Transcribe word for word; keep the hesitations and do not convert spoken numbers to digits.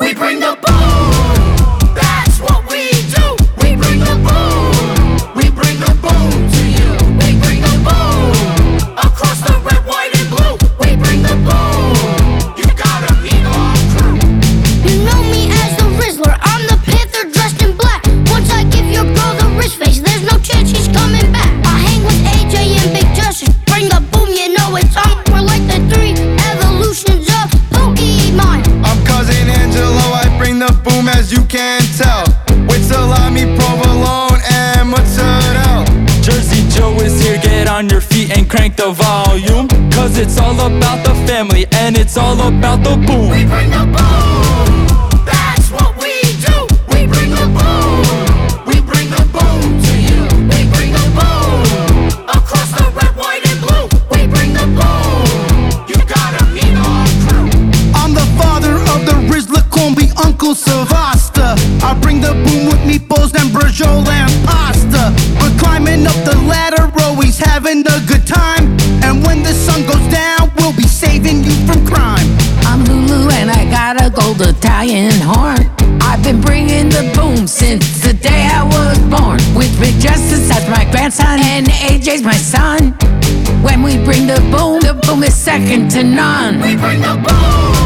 We bring the boom. That's what we do. We bring the boom. We bring the boom to you. We bring the boom across the red, white, and blue. We bring the boom. You gotta meet our crew. You know me as the Rizzler. I'm the Panther dressed in black. Once I give your girl the wrist face, there's no chance she's coming back. I hang with A J and Big Justice. Bring the boom, you know it's on. We're like the three evolutions of Pokemon. I'm Cousin Angelo, I bring the boom as you can tell. With salami, provolone, and mozzarella. Jersey Joe is here, get on your feet and crank the volume. Cause it's all about the family and it's all about the boom. We bring the boom. That's what we do. We bring the boom. We bring the boom to you. We bring the boom across the red, white, and blue. We bring the boom. You gotta meet our crew. I'm the father of the Rizzler, call me Uncle Sylvester. I bring the boom with meatballs and brajol and pasta. We're climbing up the ladder, always having a good time. And when the sun goes down, we'll be saving you from crime. I'm Lulu and I got a gold Italian horn. I've been bringing the boom since the day I was born. With Big Justice, that's my grandson, and A J's my son. When we bring the boom, the boom is second to none. We bring the boom.